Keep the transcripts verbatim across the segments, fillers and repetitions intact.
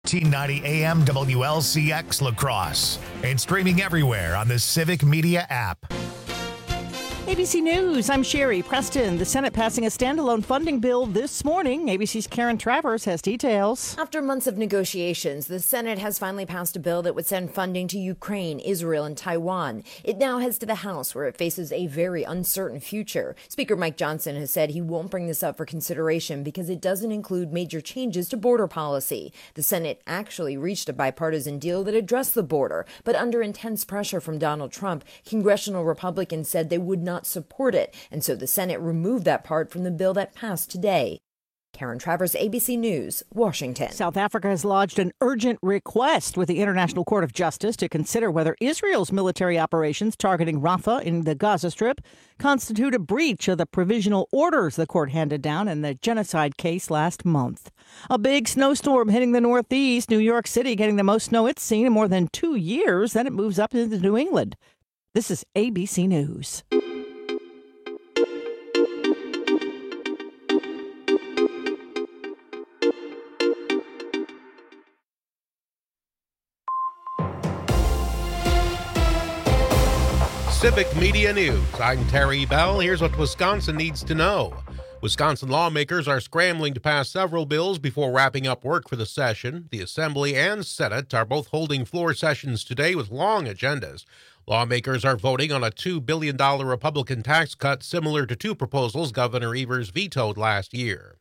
fourteen ninety A M W L C X La Crosse and streaming everywhere on the Civic Media app. A B C News, I'm Sherry Preston. The Senate passing a standalone funding bill this morning. A B C's Karen Travers has details. After months of negotiations, the Senate has finally passed a bill that would send funding to Ukraine, Israel, and Taiwan. It now heads to the House, where it faces a very uncertain future. Speaker Mike Johnson has said he won't bring this up for consideration because it doesn't include major changes to border policy. The Senate actually reached a bipartisan deal that addressed the border, but under intense pressure from Donald Trump, congressional Republicans said they would not support it, and so the Senate removed that part from the bill that passed today. Karen Travers, A B C News, Washington. South Africa has lodged an urgent request with the International Court of Justice to consider whether Israel's military operations targeting Rafah in the Gaza Strip constitute a breach of the provisional orders the court handed down in the genocide case last month. A big snowstorm hitting the Northeast, New York City getting the most snow it's seen in more than two years. Then it moves up into New England. This is A B C News. Civic Media News. I'm Terry Bell. Here's what Wisconsin needs to know. Wisconsin lawmakers are scrambling to pass several bills before wrapping up work for the session. The Assembly and Senate are both holding floor sessions today with long agendas. Lawmakers are voting on a two billion dollars Republican tax cut similar to two proposals Governor Evers vetoed last year.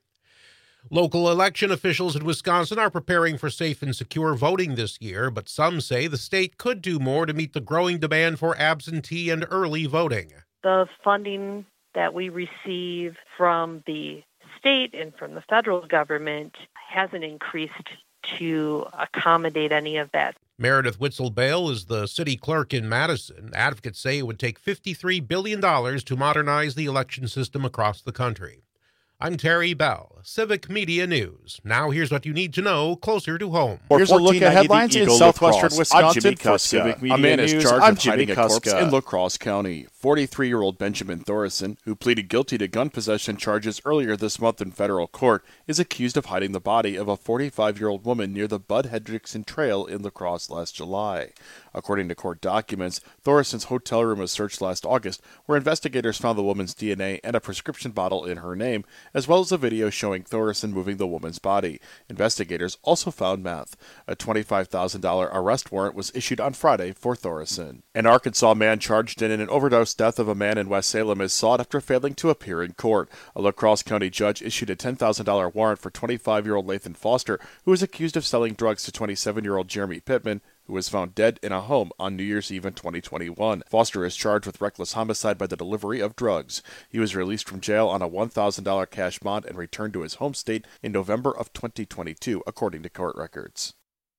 Local election officials in Wisconsin are preparing for safe and secure voting this year, but some say the state could do more to meet the growing demand for absentee and early voting. The funding that we receive from the state and from the federal government hasn't increased to accommodate any of that. Meredith Witzel-Bale is the city clerk in Madison. Advocates say it would take fifty-three billion dollars to modernize the election system across the country. I'm Terry Bell, Civic Media News. Now here's what you need to know closer to home. Here's a look at headlines in southwestern Wisconsin for Civic Media A man is News. charged I'm with Jimmy hiding a corpse Kuska. in La Crosse County. forty-three-year-old Benjamin Thoresen, who pleaded guilty to gun possession charges earlier this month in federal court, is accused of hiding the body of a forty-five-year-old woman near the Bud Hendrickson Trail in La Crosse last July. According to court documents, Thoresen's hotel room was searched last August, where investigators found the woman's D N A and a prescription bottle in her name, as well as a video showing Thoresen moving the woman's body. Investigators also found meth. A twenty-five thousand dollars arrest warrant was issued on Friday for Thoresen. An Arkansas man charged in an overdose death of a man in West Salem is sought after failing to appear in court. A La Crosse County judge issued a ten thousand dollars warrant for twenty-five-year-old Lathan Foster, who is accused of selling drugs to twenty-seven-year-old Jeremy Pittman, who was found dead in a home on New Year's Eve in twenty twenty-one. Foster is charged with reckless homicide by the delivery of drugs. He was released from jail on a one thousand dollars cash bond and returned to his home state in November of twenty twenty-two, according to court records.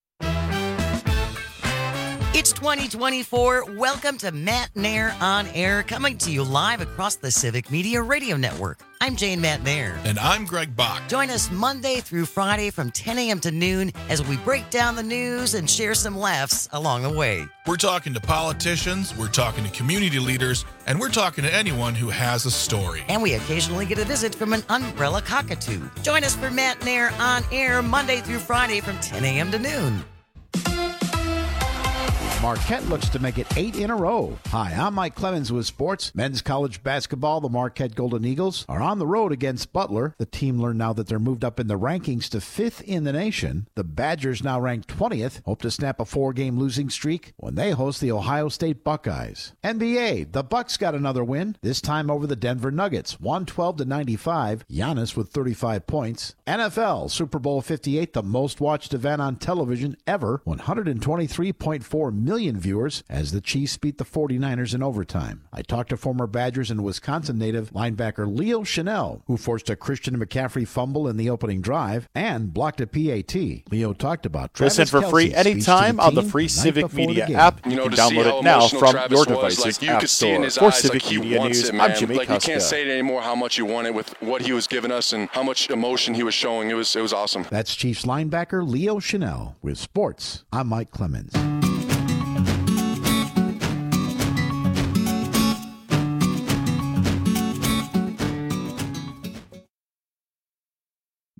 It's twenty twenty-four. Welcome to Matt Nair on Air, coming to you live across the Civic Media Radio Network. I'm Jane Matt Nair. And I'm Greg Bach. Join us Monday through Friday from ten a.m. to noon as we break down the news and share some laughs along the way. We're talking to politicians, we're talking to community leaders, and we're talking to anyone who has a story. And we occasionally get a visit from an umbrella cockatoo. Join us for Matt Nair on Air Monday through Friday from ten a.m. to noon. Marquette looks to make it eight in a row. Hi, I'm Mike Clemens with sports. Men's college basketball, the Marquette Golden Eagles, are on the road against Butler. The team learned now that they're moved up in the rankings to fifth in the nation. The Badgers, now ranked twentieth, hope to snap a four-game losing streak when they host the Ohio State Buckeyes. N B A, the Bucks got another win, this time over the Denver Nuggets, one twelve to ninety-five. Giannis with thirty-five points. N F L, Super Bowl fifty-eight, the most-watched event on television ever, one hundred twenty-three point four million viewers as the Chiefs beat the forty-niners in overtime. I talked to former Badgers and Wisconsin native linebacker Leo Chanel, who forced a Christian McCaffrey fumble in the opening drive and blocked a P A T. Leo talked about Travis Listen for Kelce's free anytime the on the team free the Civic Media the app. You, You know, can to download see how it now emotional from Travis your was, device's like, you app could see in store. his For eyes, Civic like, he Media wants News, it, I'm man. Jimmy like, You can't Kuska. say it anymore how much you want it with what he was giving us and how much emotion he was showing. It was, it was awesome. That's Chiefs linebacker Leo Chanel with sports. I'm Mike Clemens.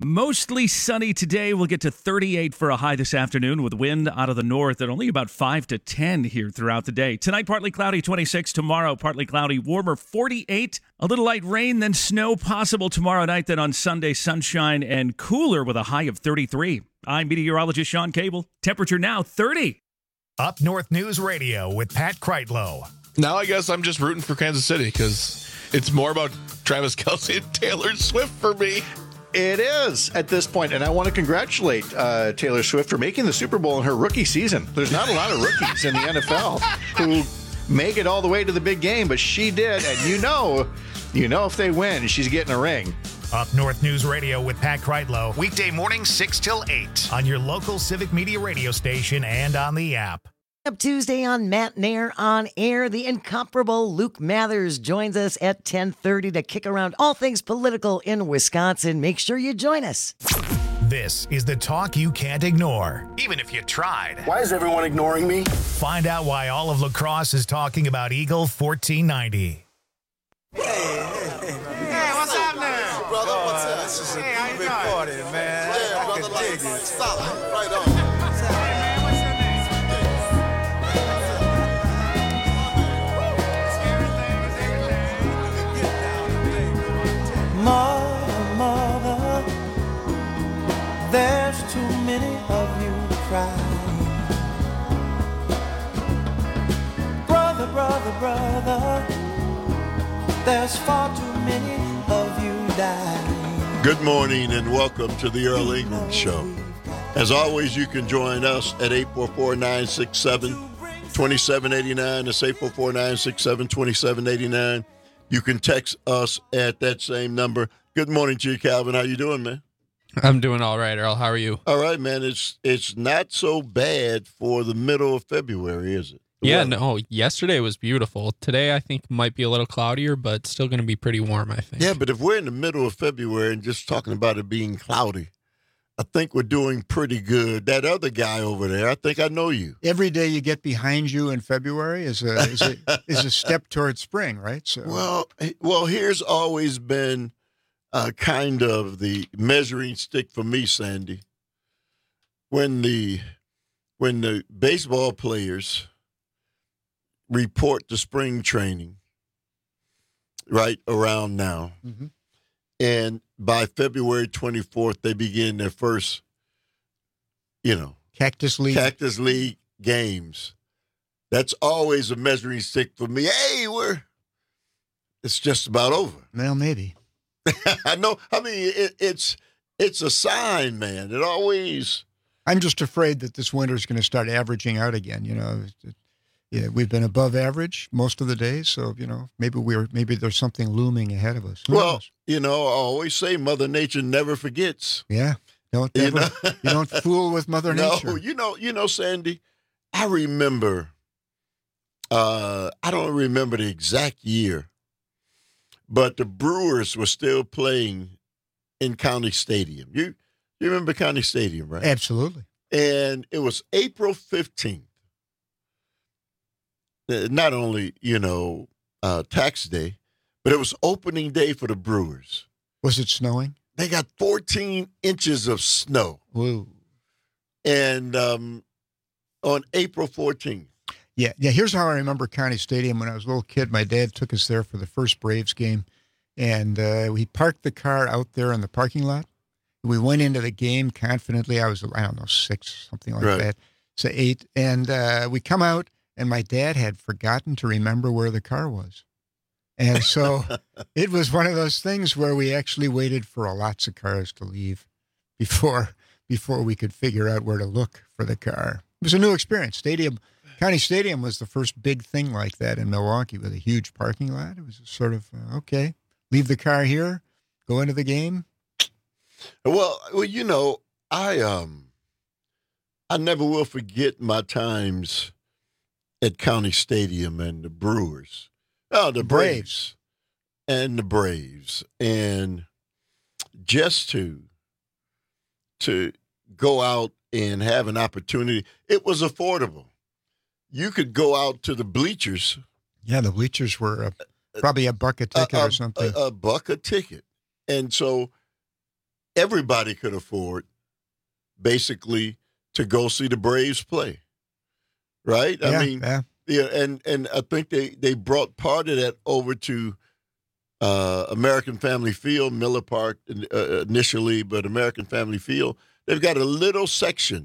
Mostly sunny today. We'll get to thirty-eight for a high this afternoon with wind out of the north at only about five to ten here throughout the day. Tonight, partly cloudy, twenty-six. Tomorrow, partly cloudy, warmer, forty-eight. A little light rain, then snow possible tomorrow night. Then on Sunday, sunshine and cooler with a high of thirty-three. I'm meteorologist Sean Cable. Temperature now thirty. Up North News Radio with Pat Kreitlow. Now I guess I'm just rooting for Kansas City because it's more about Travis Kelce and Taylor Swift for me. It is at this point, and I want to congratulate uh, Taylor Swift for making the Super Bowl in her rookie season. There's not a lot of rookies in the N F L who make it all the way to the big game, but she did, and you know, you know if they win, she's getting a ring. Up North News Radio with Pat Kreitlow, weekday morning six till eight on your local Civic Media radio station and on the app. Up Tuesday on Matt Nair on Air, the incomparable Luke Mathers joins us at ten thirty to kick around all things political in Wisconsin. Make sure you join us. This is the talk you can't ignore, even if you tried. Why is everyone ignoring me? Find out why all of La Crosse is talking about Eagle fourteen ninety. Hey, hey, hey. Hey, what's up now? Brother, what's up? This is a hey, big party, man. Yeah, brother, like it. Stop. Right on. Mother, mother, there's too many of you crying. Brother, brother, brother, there's far too many of you dying. Good morning and welcome to the Earl England Show. As always, you can join us at eight four four, nine six seven, two seven eight nine. That's eight four four, nine six seven, two seven eight nine. You can text us at that same number. Good morning to you, Calvin. How you doing, man? I'm doing all right, Earl. How are you? All right, man. It's it's not so bad for the middle of February, is it? Yeah, well, no. Yesterday was beautiful. Today, I think, might be a little cloudier, but still going to be pretty warm, I think. Yeah, but if we're in the middle of February and just talking about it being cloudy, I think we're doing pretty good. That other guy over there, I think I know you. Every day you get behind you in February is a is a, is a step towards spring, right? So well, well, here's always been uh, kind of the measuring stick for me, Sandy. When the when the baseball players report to spring training, right around now. Mm-hmm. And by February twenty-fourth, they begin their first, you know, Cactus League. Cactus League games. That's always a measuring stick for me. Hey, we're, it's just about over. Well, maybe. I know. I mean, it, it's it's a sign, man. It always. I'm just afraid that this winter is going to start averaging out again. You know, it, yeah, we've been above average most of the days, so you know maybe we're maybe there's something looming ahead of us. Who well, knows? You know, I always say Mother Nature never forgets. Yeah, don't you, ever, know? you don't fool with Mother Nature. No, you know, you know, Sandy. I remember. Uh, I don't remember the exact year, but the Brewers were still playing in County Stadium. You you remember County Stadium, right? Absolutely. And it was April fifteenth. Not only, you know, uh, tax day, but it was opening day for the Brewers. Was it snowing? They got fourteen inches of snow. Whoa. And um, on April fourteenth. Yeah, yeah. Here's how I remember County Stadium when I was a little kid. My dad took us there for the first Braves game, and uh, we parked the car out there in the parking lot. We went into the game confidently. I was, I don't know, six, something like right. that, so eight. And uh, we come out, and my dad had forgotten to remember where the car was. And so it was one of those things where we actually waited for lots of cars to leave before before we could figure out where to look for the car. It was a new experience. Stadium, County Stadium was the first big thing like that in Milwaukee with a huge parking lot. It was sort of, uh, okay, leave the car here, go into the game. Well, well, you know, I um, I never will forget my times at County Stadium and the Brewers. Oh, the Braves. Braves. And the Braves. And just to to go out and have an opportunity, it was affordable. You could go out to the bleachers. Yeah, the bleachers were a, probably a buck a ticket a, or something. A, a buck a ticket. And so everybody could afford basically to go see the Braves play. Right? Yeah, I mean, yeah. yeah, and, and I think they, they brought part of that over to uh, American Family Field, Miller Park uh, initially, but American Family Field. They've got a little section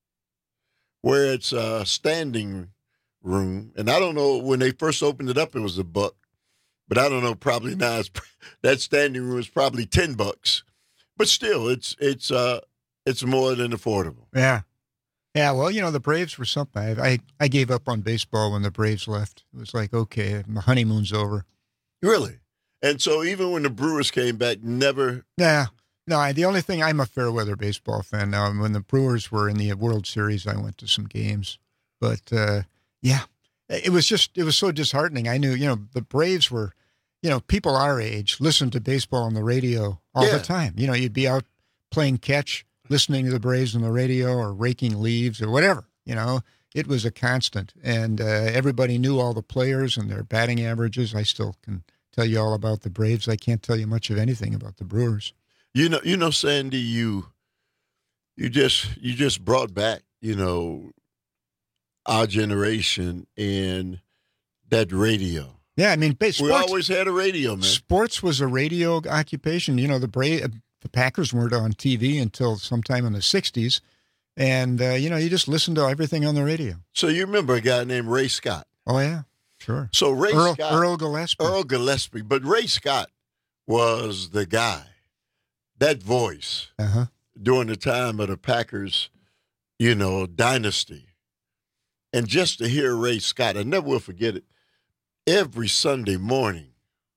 where it's a standing room. And I don't know, when they first opened it up, it was a buck. But I don't know, probably now it's, that standing room is probably ten bucks. But still, it's it's uh it's more than affordable. Yeah. Yeah, well, you know, the Braves were something. I, I I gave up on baseball when the Braves left. It was like, okay, my honeymoon's over. Really? And so even when the Brewers came back, never... Yeah. No, I, the only thing, I'm a fair weather baseball fan now. And when the Brewers were in the World Series, I went to some games. But, uh, yeah, it was just, it was so disheartening. I knew, you know, the Braves were, you know, people our age listened to baseball on the radio all Yeah. the time. You know, you'd be out playing catch, listening to the Braves on the radio or raking leaves or whatever, you know. It was a constant. And uh, everybody knew all the players and their batting averages. I still can tell you all about the Braves. I can't tell you much of anything about the Brewers. You know, you know, Sandy, you you just you just brought back, you know, our generation and that radio. Yeah, I mean, sports, we always had a radio, man. Sports was a radio occupation. You know, the Bra- the Packers weren't on T V until sometime in the sixties. And, uh, you know, you just listened to everything on the radio. So you remember a guy named Ray Scott. Oh, yeah, sure. So Ray Earl, Scott. Earl Gillespie. Earl Gillespie. But Ray Scott was the guy, that voice, uh-huh. during the time of the Packers, you know, dynasty. And just to hear Ray Scott, I never will forget it, every Sunday morning,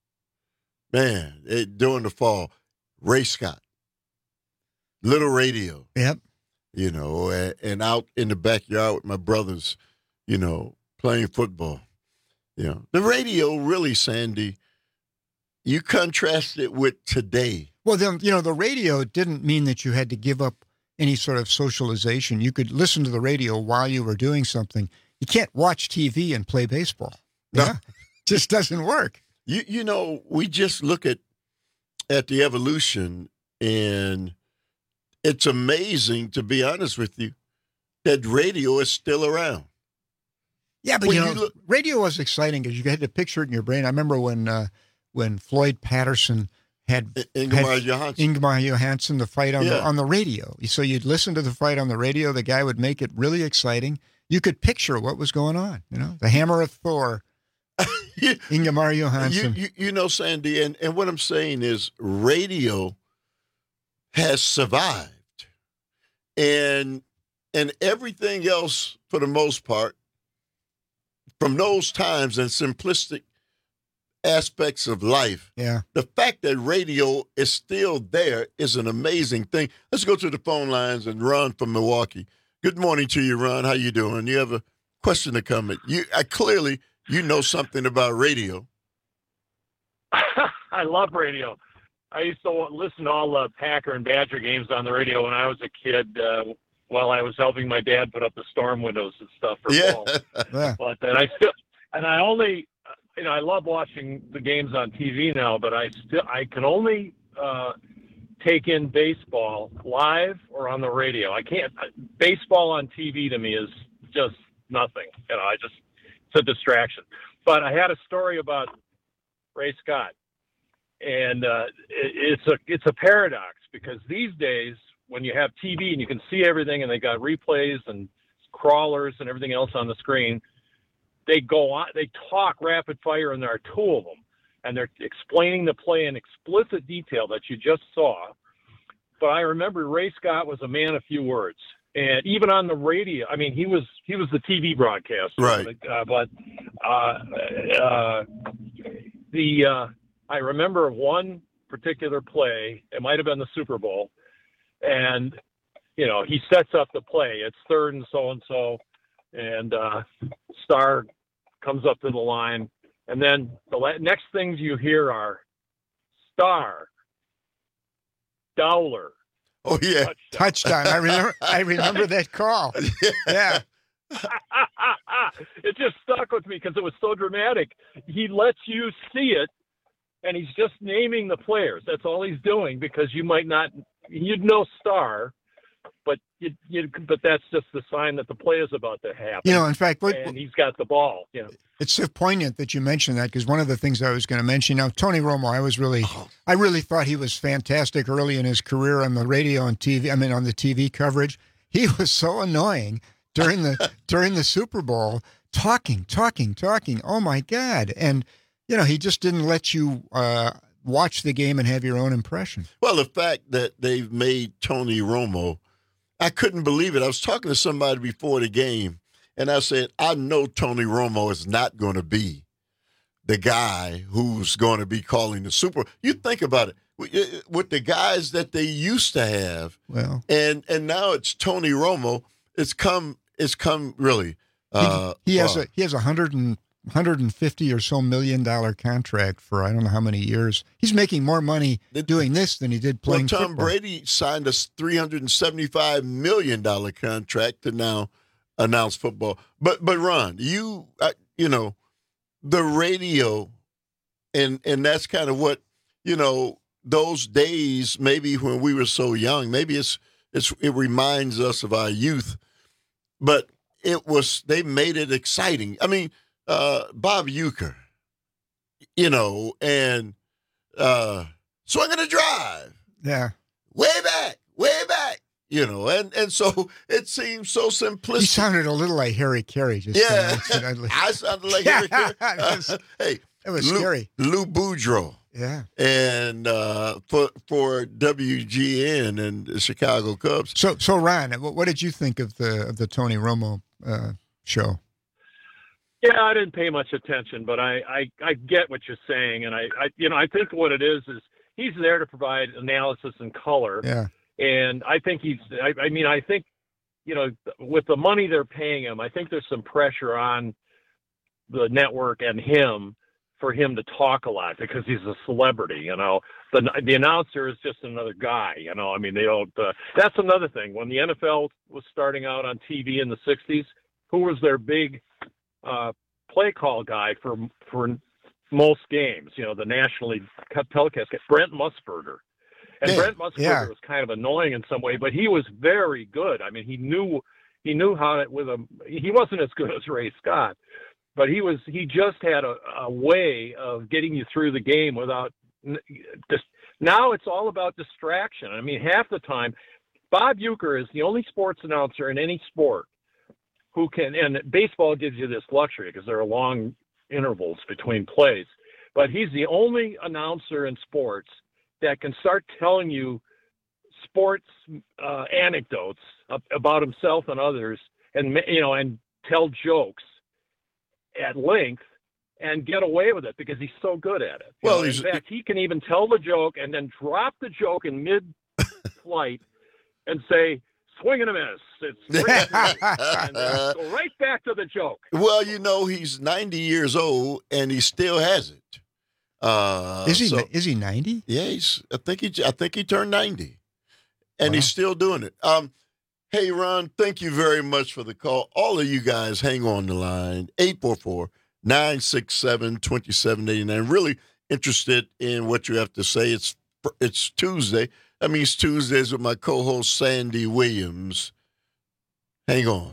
man, it, during the fall, Ray Scott, little radio. Yep. You know, and, and out in the backyard with my brothers, you know, playing football. You know, the radio really, Sandy, you contrast it with today. Well, then, you know, the radio didn't mean that you had to give up any sort of socialization. You could listen to the radio while you were doing something. You can't watch T V and play baseball. No. Yeah? Just doesn't work. You you know, we just look at at the evolution, and it's amazing, to be honest with you, that radio is still around. Yeah, but When you you know, look- radio was exciting because you had to picture it in your brain. I remember when uh, when Floyd Patterson had Ingmar had Johansson. Ingmar Johansson, the fight on the Yeah. on the radio. So you'd listen to the fight on the radio. The guy would make it really exciting. You could picture what was going on. You know, the Hammer of Thor, Ingmar You, Johansson. you, you know, Sandy, and, and what I'm saying is radio has survived. And and everything else, for the most part, from those times and simplistic aspects of life, Yeah. the fact that radio is still there is an amazing thing. Let's go to the phone lines and Ron from Milwaukee. Good morning to you, Ron. How you doing? You have a question to comment. You I, clearly you know something about radio. I love radio. I used to listen to all the Packer and Badger games on the radio when I was a kid, uh, while I was helping my dad put up the storm windows and stuff for Yeah. fall. Yeah. But then I still, and I only, you know, I love watching the games on T V now, but I still, I can only uh, take in baseball live or on the radio. I can't. Baseball on T V to me is just nothing. You know, I just, it's a distraction. But I had a story about Ray Scott. And uh, it, it's a it's a paradox, because these days when you have T V and you can see everything and they got replays and crawlers and everything else on the screen, they go on, they talk rapid fire, and there are two of them, and they're explaining the play in explicit detail that you just saw. But I remember Ray Scott was a man of few words, and even on the radio, I mean, he was he was the T V broadcaster, Right. Uh, but uh, uh, the uh, I remember one particular play. It might have been the Super Bowl, and you know, he sets up the play. It's third and so and so, and uh, Star comes up to the line, and then the la- next things you hear are Star, Dowler. Oh yeah, touchdown. I remember. I remember that call. Yeah. It just stuck with me because it was so dramatic. He lets you see it, and he's just naming the players. That's all he's doing, because you might not you'd know star, but you, you, but that's just the sign that the play is about to happen. You know, in fact, what, and he's got the ball. You know. It's so poignant that you mentioned that, because one of the things I was going to mention, now, Tony Romo, I was really, I really thought he was fantastic early in his career on the radio and T V. I mean, on the T V coverage. He was so annoying during the during the Super Bowl, talking, talking, talking. Oh my God! And you know, he just didn't let you uh, watch the game and have your own impression. Well, the fact that they've made Tony Romo, I couldn't believe it. I was talking to somebody before the game, and I said, I know Tony Romo is not going to be the guy who's going to be calling the Super Bowl. You think about it. With the guys that they used to have, well, and and now it's Tony Romo. It's come, it's come really. Uh, he, he has far. a he has a hundred and hundred and fifty or so million dollar contract for I don't know how many years. He's making more money doing this than he did playing. Well, Tom football. Brady signed a three hundred and seventy five million dollar contract to now announce football. But but Ron, you uh, you know, the radio, and and that's kind of what you know. Those days, maybe when we were so young, maybe it's it's it reminds us of our youth, but it was they made it exciting. I mean, uh, Bob Uecker, you know, and uh, swinging the drive, yeah, way back, way back, you know, and and so it seems so simplistic. He sounded a little like Harry Carey, just yeah, I sounded like Harry Carey. Uh, hey, it was Lou, scary. Lou Boudreaux. Yeah, and uh, for for W G N and the Chicago Cubs. So, so Ryan, what did you think of the of the Tony Romo uh, show? Yeah, I didn't pay much attention, but I, I, I get what you're saying, and I, I you know I think what it is is he's there to provide analysis and color. Yeah, and I think he's. I, I mean, I think you know with the money they're paying him, I think there's some pressure on the network and him. For him to talk a lot because he's a celebrity, you know. The the announcer is just another guy, you know. I mean, they don't. Uh, that's another thing. When the N F L was starting out on T V in the sixties, who was their big uh, play call guy for for most games? You know, the nationally telecast guy, Brent Musburger. And yeah, Brent Musburger yeah. was kind of annoying in some way, but he was very good. I mean, he knew he knew how to with a. He wasn't as good as Ray Scott. But he was he just had a, a way of getting you through the game without just now it's all about distraction. I mean, half the time, Bob Uecker is the only sports announcer in any sport who can, and baseball gives you this luxury because there are long intervals between plays, but he's the only announcer in sports that can start telling you sports uh, anecdotes about himself and others, and you know, and tell jokes at length and get away with it because he's so good at it. You well, know, in fact, he can even tell the joke and then drop the joke in mid-flight and say, swing and a miss. It's and then go right back to the joke. Well, you know, he's ninety years old and he still has it. Uh, is he? So, is he ninety? Yeah, he's. I think he. I think he turned ninety, and wow. he's still doing it. Um, Hey, Ron, thank you very much for the call. All of you guys, hang on the line. eight four four, nine six seven, two seven eight nine. Really interested in what you have to say. It's it's Tuesday. That means Tuesdays with my co-host, Sandy Williams. Hang on.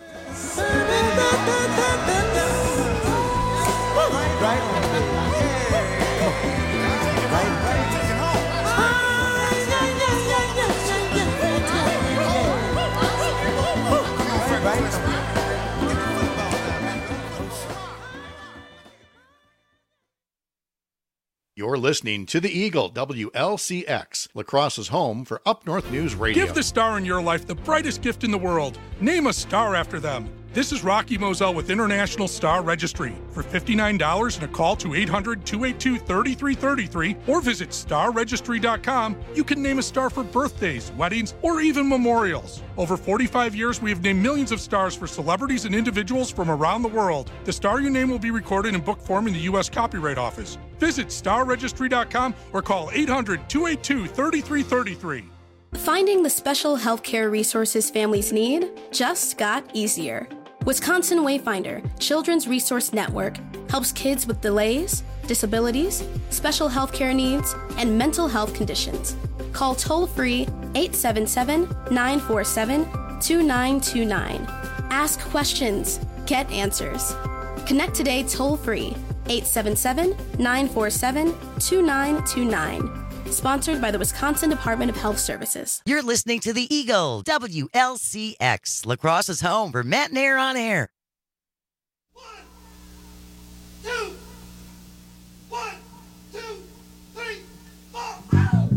You're listening to The Eagle, W L C X, La Crosse's home for Up North News Radio. Give the star in your life the brightest gift in the world. Name a star after them. This is Rocky Moselle with International Star Registry. For fifty-nine dollars and a call to eight hundred, two eight two, three three three three or visit star registry dot com, you can name a star for birthdays, weddings, or even memorials. Over forty-five years, we have named millions of stars for celebrities and individuals from around the world. The star you name will be recorded in book form in the U S Copyright Office. Visit star registry dot com or call eight hundred, two eight two, three three three three. Finding the special healthcare resources families need just got easier. Wisconsin Wayfinder, Children's Resource Network, helps kids with delays, disabilities, special healthcare needs, and mental health conditions. Call toll-free eight seven seven, nine four seven, two nine two nine. Ask questions. Get answers. Connect today toll-free. eight seven seven, nine four seven, two nine two nine. Sponsored by the Wisconsin Department of Health Services. You're listening to the Eagle, W L C X, La Crosse's home for Matt Nair on air. One, two, one, two, three, four.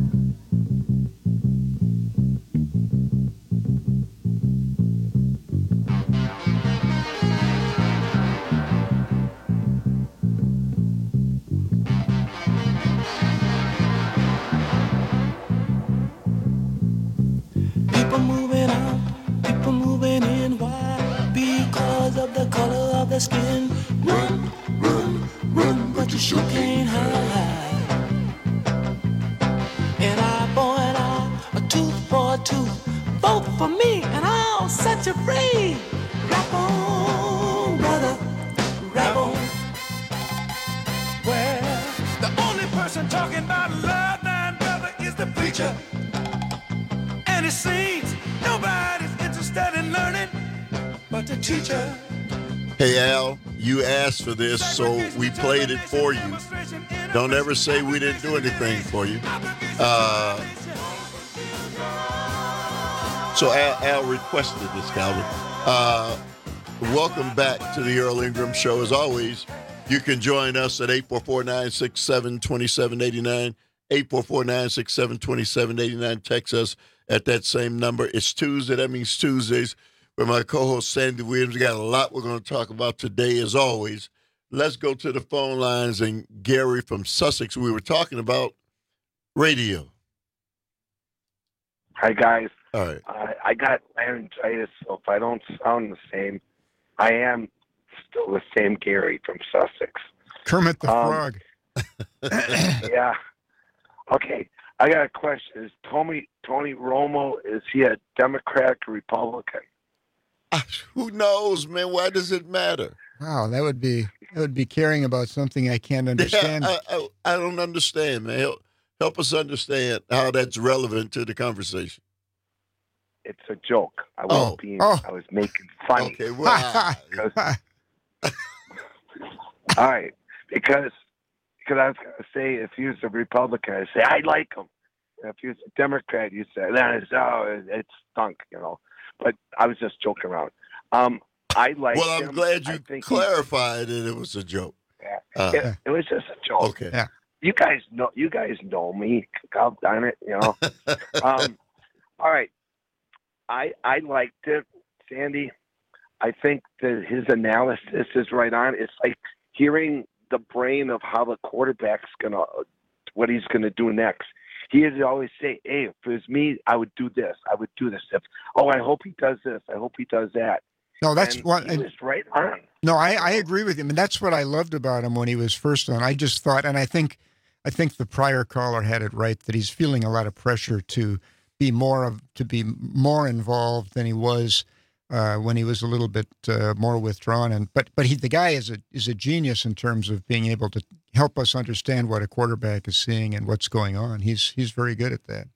People moving out, people moving in. Why? Because of the color of the skin. Run, run, run, but you sure can't hide. An eye for an eye, a tooth for a tooth. Vote for me and I'll set you free. Rap on, brother, rap on. Well, the only person talking about love, nine brother, is the preacher. And it seems nobody's interested in learning but the teacher. Hey, Al, you asked for this, so we played it for you. Don't ever say we didn't do anything for you. Uh, so Al, Al requested this, Calvin. Uh, welcome back to the Earl Ingram Show. As always, you can join us at eight four four, nine six seven, two seven eight nine. eight four four, nine six seven, two seven eight nine. Text us at that same number. It's Tuesday. That means Tuesdays. With my co-host, Sandy Williams. We got a lot we're going to talk about today, as always. Let's go to the phone lines. And Gary from Sussex, we were talking about radio. Hi, guys. All right. Uh, I got laryngitis, so if I don't sound the same, I am still the same Gary from Sussex. Kermit the Um, Frog. Yeah. Okay. I got a question. Is Tony Tony Romo, is he a Democrat or Republican? Who knows, man? Why does it matter? Wow, that would be that would be caring about something I can't understand. Yeah, I, I, I don't understand, man. Help, help us understand how that's relevant to the conversation. It's a joke. I was Oh. being, Oh. I was making fun. Okay, well, Because- all right, because because I was going to say if he was a Republican, I'd say I like him. And if he was a Democrat, you'd say that is oh, it, it stunk, you know. But I was just joking around. Um, I like. Well, I'm him. glad I you think he- clarified that it was a joke. Yeah. Uh, it, it was just a joke. Okay. Yeah. You guys know. You guys know me. God darn it, you know. um, all right. I I liked it, Sandy. I think that his analysis is right on. It's like hearing the brain of how the quarterback's gonna, what he's gonna do next. He would always say, "Hey, if it was me, I would do this. I would do this. If, oh, I hope he does this. I hope he does that." No, that's And what. he was right on. No, I, I agree with him, and that's what I loved about him when he was first on. I just thought, and I think, I think the prior caller had it right that he's feeling a lot of pressure to be more of to be more involved than he was uh, when he was a little bit uh, more withdrawn. And but but he the guy is a is a genius in terms of being able to help us understand what a quarterback is seeing and what's going on. He's he's very good at that.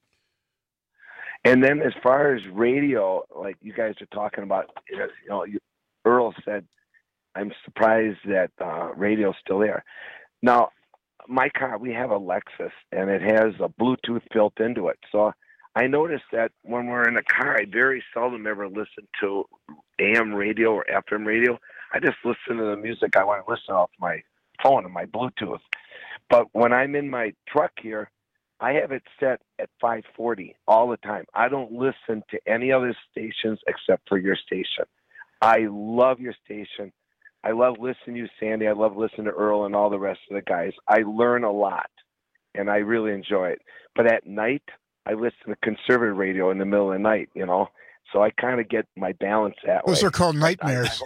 And then as far as radio, like you guys are talking about, you know, you, Earl said, I'm surprised that uh, radio's still there. Now, my car, we have a Lexus, and it has a Bluetooth built into it. So I noticed that when we're in a car, I very seldom ever listen to A M radio or F M radio. I just listen to the music I want to listen off my phone and my Bluetooth. But when I'm in my truck here, I have it set at five forty all the time. I don't listen to any other stations except for your station. I love your station. I love listening to you, Sandy. I love listening to Earl and all the rest of the guys. I learn a lot, and I really enjoy it. But at night, I listen to conservative radio in the middle of the night, you know. So I kind of get my balance that way. Those are called nightmares.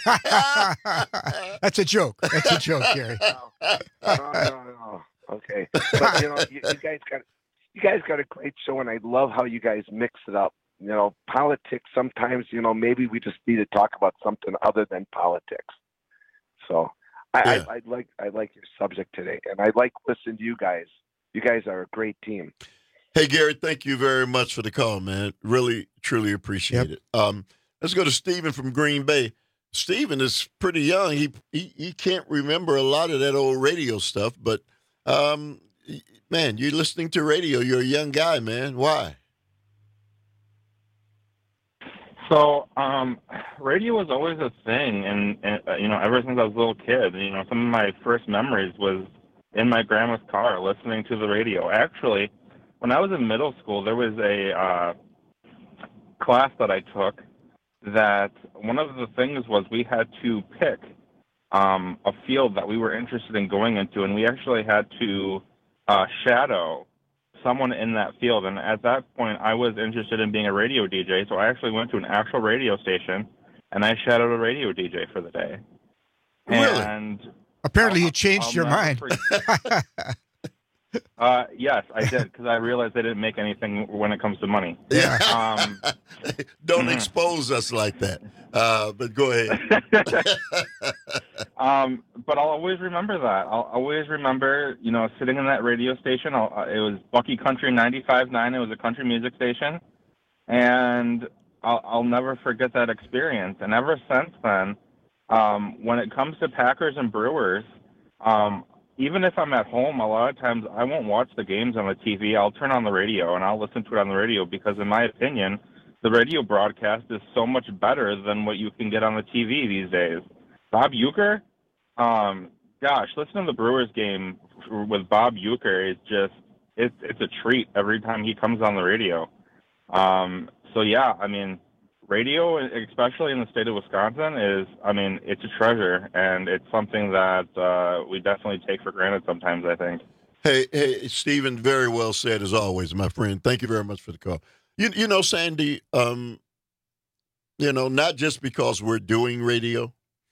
That's a joke. That's a joke, Gary. No, no, no, no. Okay, but you know, you, you guys got you guys got a great show, and I love how you guys mix it up. You know, politics. Sometimes, you know, maybe we just need to talk about something other than politics. So, I, Yeah. I, I like I like your subject today, and I like listening to you guys. You guys are a great team. Hey, Gary, thank you very much for the call, man. Really, truly appreciate Yep. it. Um, let's go to Stephen from Green Bay. Stephen is pretty young. He, he he can't remember a lot of that old radio stuff, but, um, man, you're listening to radio. You're a young guy, man. Why? So, um, radio was always a thing, and, and uh, you know, ever since I was a little kid, you know, some of my first memories was in my grandma's car listening to the radio. Actually, when I was in middle school, there was a uh, class that I took that one of the things was we had to pick um, a field that we were interested in going into, and we actually had to uh, shadow someone in that field. And at that point, I was interested in being a radio D J, so I actually went to an actual radio station, and I shadowed a radio D J for the day. Really? And Apparently, I'll, you changed I'll your never mind. forget- uh, yes, I did, because I realized they didn't make anything when it comes to money. Yeah. Um, Don't mhm. expose us like that. Uh, but go ahead. Um, but I'll always remember that. I'll always remember, you know, sitting in that radio station. I'll, uh, it was Bucky Country ninety-five point nine. It was a country music station. And I'll, I'll never forget that experience. And ever since then, um, when it comes to Packers and Brewers, um, even if I'm at home, a lot of times I won't watch the games on the T V. I'll turn on the radio, and I'll listen to it on the radio because, in my opinion, the radio broadcast is so much better than what you can get on the T V these days. Bob Uecker, um, gosh, listening to the Brewers game with Bob Uecker is just, it's, it's a treat every time he comes on the radio. Um, so, yeah, I mean, radio, especially in the state of Wisconsin, is, I mean, it's a treasure, and it's something that uh, we definitely take for granted sometimes, I think. Hey, hey, Stephen, very well said as always, my friend. Thank you very much for the call. You, you know, Sandy, um, you know, not just because we're doing radio,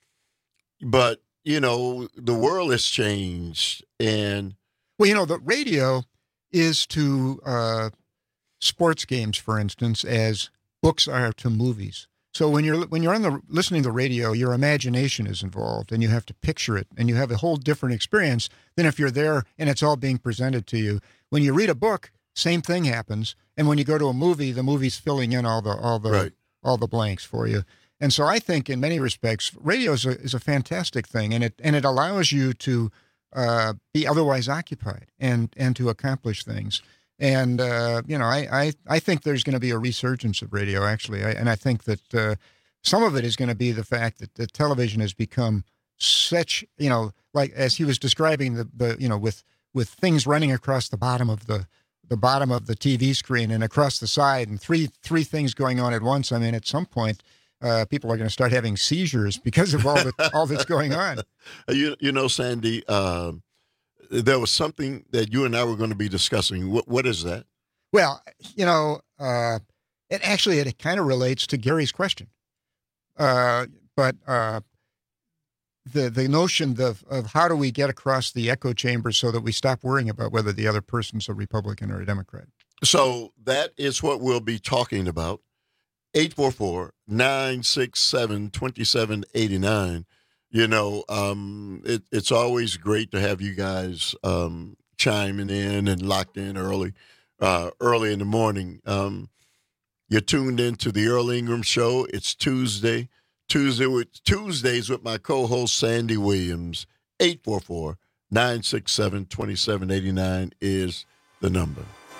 but, you know, the world has changed. And, well, you know, the radio is to uh, sports games, for instance, as books are to movies. So when you're when you're on the listening to the radio, your imagination is involved, and you have to picture it, and you have a whole different experience than if you're there and it's all being presented to you. When you read a book, same thing happens, and when you go to a movie, the movie's filling in all the all the right. all the blanks for you. And so I think, in many respects, radio is a, is a fantastic thing, and it and it allows you to uh, be otherwise occupied and and to accomplish things. And, uh, you know, I, I, I think there's going to be a resurgence of radio, actually. I, and I think that uh, some of it is going to be the fact that the television has become such, you know, like as he was describing the, the you know, with with things running across the bottom of the the bottom of the T V screen and across the side and three three things going on at once. I mean, at some point, uh, people are going to start having seizures because of all the, all that's going on. You, you know, Sandy, um, there was something that you and I were going to be discussing. What What is that? Well, you know, uh, it actually it kind of relates to Gary's question, uh, but uh, the the notion of of how do we get across the echo chamber so that we stop worrying about whether the other person's a Republican or a Democrat. So that is what we'll be talking about. eight four four, nine six seven, two seven eight nine. You know, um, it, it's always great to have you guys um, chiming in and locked in early, uh, early in the morning. Um, you're tuned into the Earl Ingram Show. It's Tuesday, Tuesday with Tuesdays with my co-host Sandy Williams. eight four four, nine six seven, two seven eight nine is the number.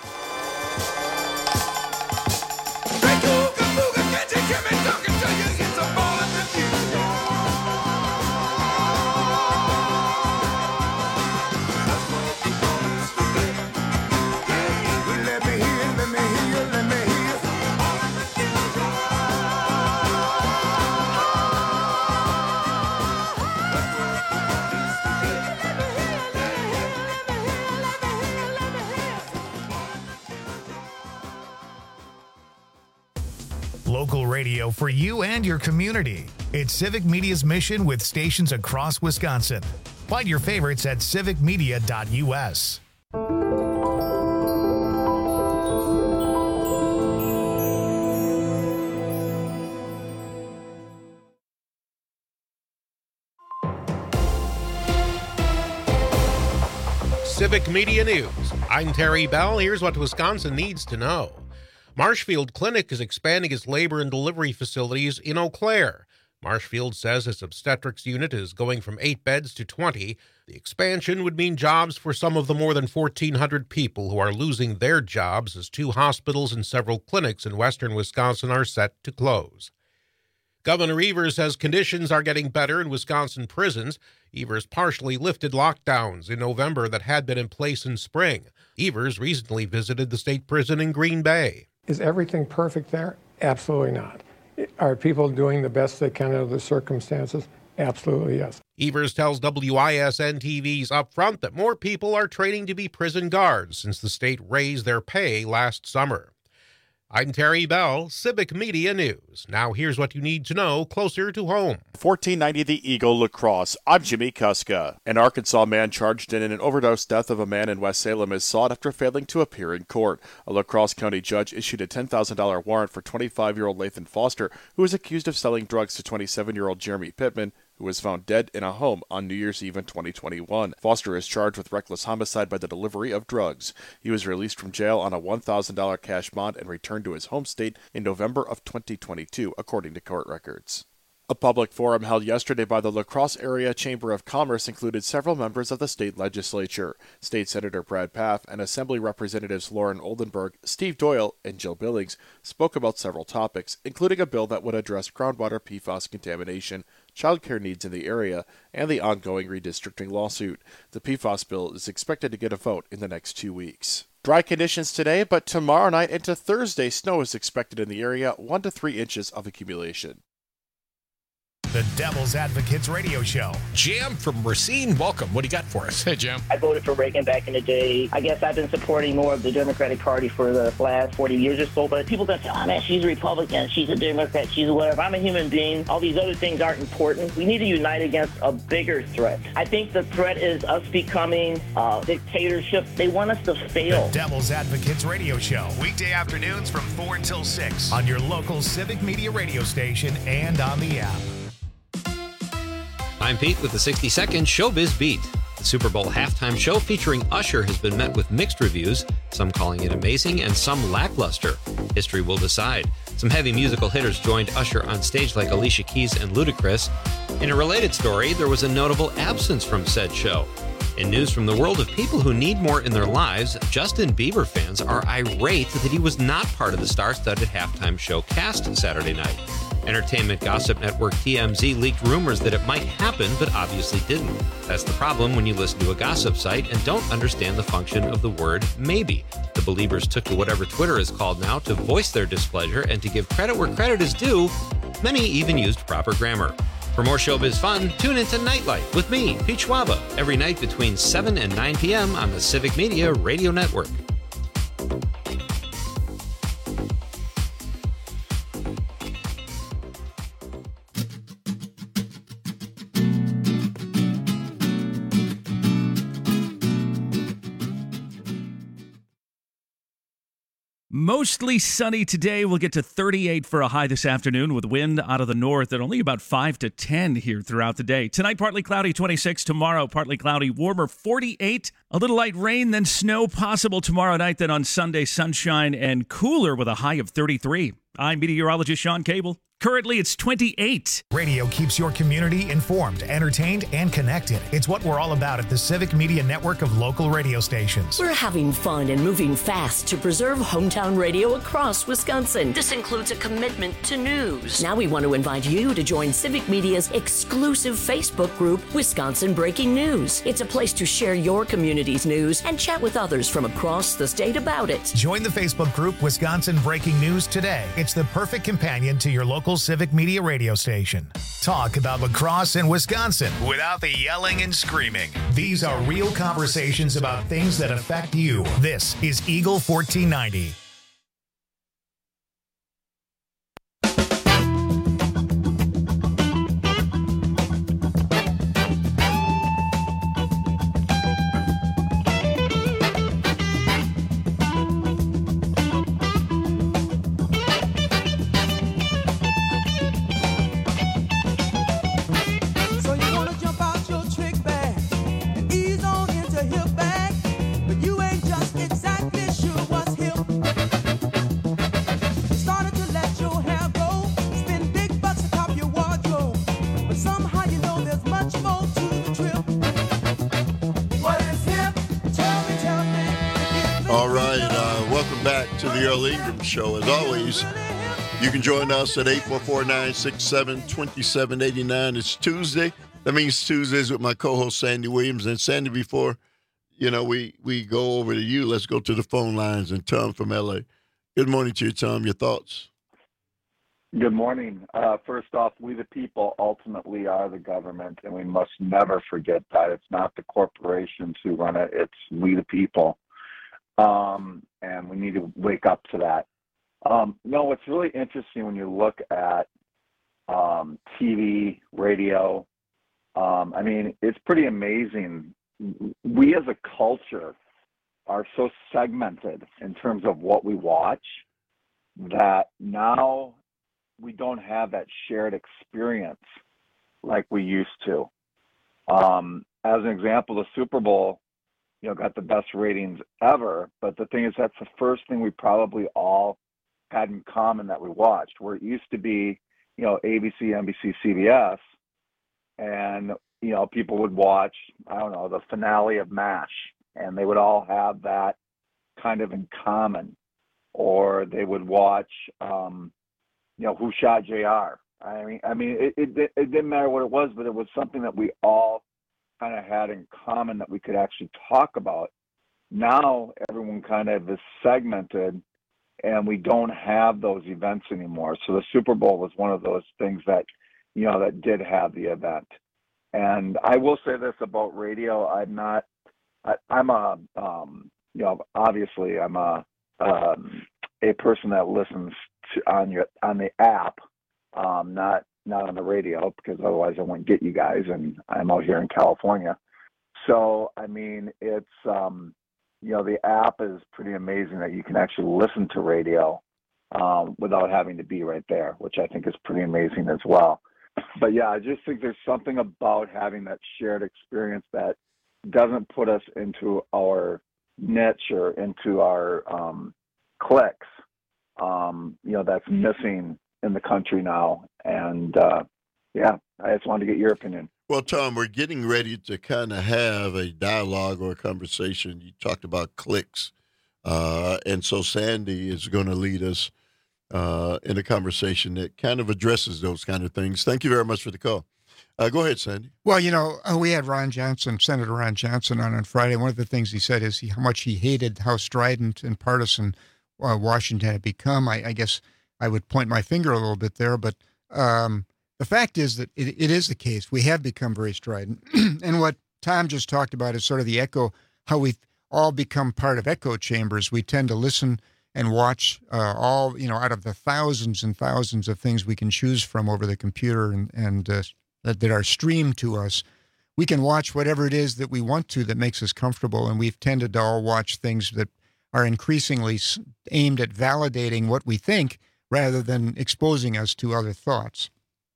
Local radio for you and your community. It's Civic Media's mission with stations across Wisconsin. Find your favorites at civic media dot U S. Civic Media News. I'm Terry Bell. Here's what Wisconsin needs to know. Marshfield Clinic is expanding its labor and delivery facilities in Eau Claire. Marshfield says its obstetrics unit is going from eight beds to twenty. The expansion would mean jobs for some of the more than fourteen hundred people who are losing their jobs as two hospitals and several clinics in western Wisconsin are set to close. Governor Evers says conditions are getting better in Wisconsin prisons. Evers partially lifted lockdowns in November that had been in place in spring. Evers recently visited the state prison in Green Bay. Is everything perfect there? Absolutely not. Are people doing the best they can under the circumstances? Absolutely, yes. Evers tells W I S N T V's Upfront that more people are training to be prison guards since the state raised their pay last summer. I'm Terry Bell, Civic Media News. Now here's what you need to know closer to home. fourteen ninety The Eagle Lacrosse. I'm Jimmy Kuska. An Arkansas man charged in an overdose death of a man in West Salem is sought after failing to appear in court. A La Crosse County judge issued a ten thousand dollars warrant for twenty-five-year-old Lathan Foster, who is accused of selling drugs to twenty-seven-year-old Jeremy Pittman, who was found dead in a home on New Year's Eve in twenty twenty-one. Foster is charged with reckless homicide by the delivery of drugs. He was released from jail on a one thousand dollars cash bond and returned to his home state in November of twenty twenty-two, according to court records. A public forum held yesterday by the La Crosse Area Chamber of Commerce included several members of the state legislature. State Senator Brad Pfaff and Assembly Representatives Lauren Oldenburg, Steve Doyle, and Jill Billings spoke about several topics, including a bill that would address groundwater P FAS contamination, child care needs in the area, and the ongoing redistricting lawsuit. The P FAS bill is expected to get a vote in the next two weeks. Dry conditions today, but tomorrow night into Thursday, snow is expected in the area, one to three inches of accumulation. The Devil's Advocates Radio Show. Jam from Racine, welcome. What do you got for us? Hey, Jam. I voted for Reagan back in the day. I guess I've been supporting more of the Democratic Party for the last forty years or so, but people don't say, oh man, she's a Republican, she's a Democrat, she's a whatever. I'm a human being. All these other things aren't important. We need to unite against a bigger threat. I think the threat is us becoming a dictatorship. They want us to fail. The Devil's Advocates Radio Show. Weekday afternoons from four until six on your local Civic Media radio station and on the app. I'm Pete with the sixty second Showbiz Beat. The Super Bowl halftime show featuring Usher has been met with mixed reviews, some calling it amazing and some lackluster. History will decide. Some heavy musical hitters joined Usher on stage like Alicia Keys and Ludacris. In a related story, there was a notable absence from said show. In news from the world of people who need more in their lives, Justin Bieber fans are irate that he was not part of the star-studded halftime show cast Saturday night. Entertainment gossip network T M Z leaked rumors that it might happen, but obviously didn't. That's the problem when you listen to a gossip site and don't understand the function of the word maybe. The Believers took to whatever Twitter is called now to voice their displeasure and to give credit where credit is due. Many even used proper grammar. For more showbiz fun, tune into Nightlight with me, Pete Schwaba, every night between seven and nine p.m. on the Civic Media Radio Network. Mostly sunny today. We'll get to thirty-eight for a high this afternoon with wind out of the north at only about five to ten here throughout the day. Tonight, partly cloudy, twenty-six. Tomorrow, partly cloudy, warmer, forty-eight. A little light rain, then snow possible tomorrow night. Then on Sunday, sunshine and cooler with a high of thirty-three. I'm meteorologist Sean Cable. Currently, it's twenty-eight. Radio keeps your community informed, entertained, and connected. It's what we're all about at the Civic Media network of local radio stations. We're having fun and moving fast to preserve hometown radio across Wisconsin. This includes a commitment to news. Now we want to invite you to join Civic Media's exclusive Facebook group, Wisconsin Breaking News. It's a place to share your community's news and chat with others from across the state about it. Join the Facebook group, Wisconsin Breaking News today. It's the perfect companion to your local Civic Media radio station. Talk about lacrosse in Wisconsin without the yelling and screaming. These are real conversations about things that affect you. This is Eagle fourteen ninety. So you wanna jump out your trick bag and ease on into hip bag? the Earl Ingram Show. As always, you can join us at eight four four, nine six seven, two seven eight nine. It's Tuesday. That means Tuesdays with my co-host Sandy Williams. And Sandy, before you know we, we go over to you, let's go to the phone lines. And Tom from L A. Good morning to you, Tom. Your thoughts? Good morning. Uh, first off, we the people ultimately are the government, and we must never forget that. It's not the corporations who run it, it's we the people. Um, and we need to wake up to that. Um, no, what's really interesting when you look at um, T V, radio, um, I mean, it's pretty amazing. We as a culture are so segmented in terms of what we watch that now we don't have that shared experience like we used to. Um, as an example, the Super Bowl, you know, got the best ratings ever, but the thing is that's the first thing we probably all had in common that we watched, where it used to be, you know, A B C, N B C, C B S, and, you know, people would watch, I don't know, the finale of MASH, and they would all have that kind of in common. Or they would watch, um, you know, Who Shot J R? I mean, I mean, it, it it didn't matter what it was, but it was something that we all kind of had in common that we could actually talk about. Now everyone kind of is segmented, and we don't have those events anymore. So the Super Bowl was one of those things that, you know, that did have the event. And I will say this about radio: I'm not, I, I'm a, um, you know, obviously I'm a um, a person that listens to, on your on the app, um, not not on the radio, because otherwise I wouldn't get you guys, and I'm out here in California. So I mean, it's um, you know, the app is pretty amazing that you can actually listen to radio um, without having to be right there, which I think is pretty amazing as well. But yeah, I just think there's something about having that shared experience that doesn't put us into our niche or into our um, clicks, um, you know, that's missing in the country now. And uh, yeah, I just wanted to get your opinion. Well, Tom, we're getting ready to kind of have a dialogue or a conversation. You talked about clicks. Uh, and so Sandy is going to lead us uh, in a conversation that kind of addresses those kind of things. Thank you very much for the call. Uh, go ahead, Sandy. Well, you know, uh, we had Ron Johnson, Senator Ron Johnson, on on Friday. One of the things he said is he, how much he hated how strident and partisan uh, Washington had become. I, I guess I would point my finger a little bit there, but um, the fact is that it, it is the case. We have become very strident. And what Tom just talked about is sort of the echo, how we've all become part of echo chambers. We tend to listen and watch uh, all, you know, out of the thousands and thousands of things we can choose from over the computer and, and uh, that, that are streamed to us. We can watch whatever it is that we want to that makes us comfortable, and we've tended to all watch things that are increasingly aimed at validating what we think rather than exposing us to other thoughts.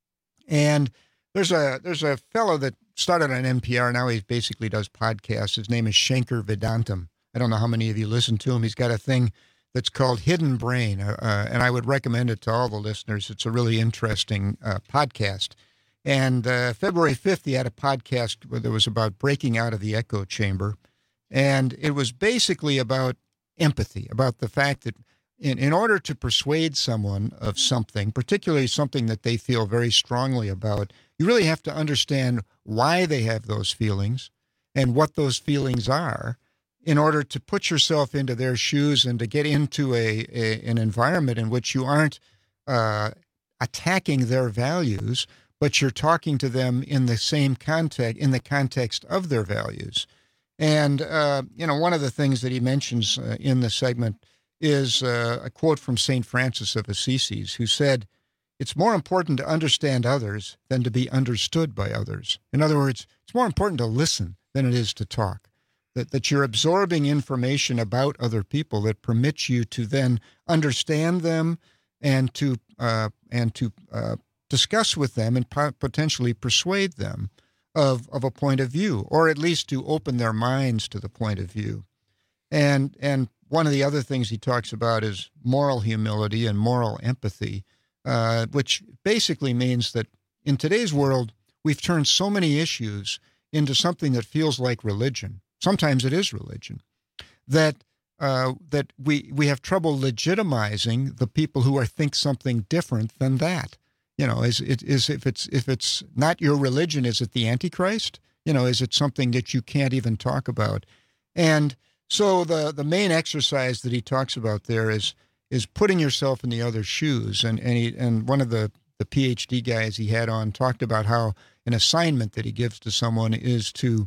And there's a there's a fellow that started on N P R. Now he basically does podcasts. His name is Shankar Vedantam. I don't know how many of you listen to him. He's got a thing that's called Hidden Brain, uh, uh, and I would recommend it to all the listeners. It's a really interesting uh, podcast. And uh, February fifth, he had a podcast that was about breaking out of the echo chamber, and it was basically about empathy, about the fact that in, in order to persuade someone of something, particularly something that they feel very strongly about, you really have to understand why they have those feelings and what those feelings are, in order to put yourself into their shoes and to get into a, a an environment in which you aren't uh, attacking their values, but you're talking to them in the same context, in the context of their values. And, uh, you know, one of the things that he mentions uh, in the segment is uh, a quote from Saint Francis of Assisi, who said, "It's more important to understand others than to be understood by others." In other words, it's more important to listen than it is to talk. That, that you're absorbing information about other people that permits you to then understand them and to uh, and to uh, discuss with them and po- potentially persuade them of, of a point of view, or at least to open their minds to the point of view. And and one of the other things he talks about is moral humility and moral empathy, uh, which basically means that in today's world, we've turned so many issues into something that feels like religion. Sometimes it is religion, that uh, that we we have trouble legitimizing the people who are think something different than that. You know, is it is if it's if it's not your religion, is it the Antichrist? You know, is it something that you can't even talk about? And so the the main exercise that he talks about there is is putting yourself in the other's shoes. And and he, and one of the the PhD guys he had on talked about how an assignment that he gives to someone is to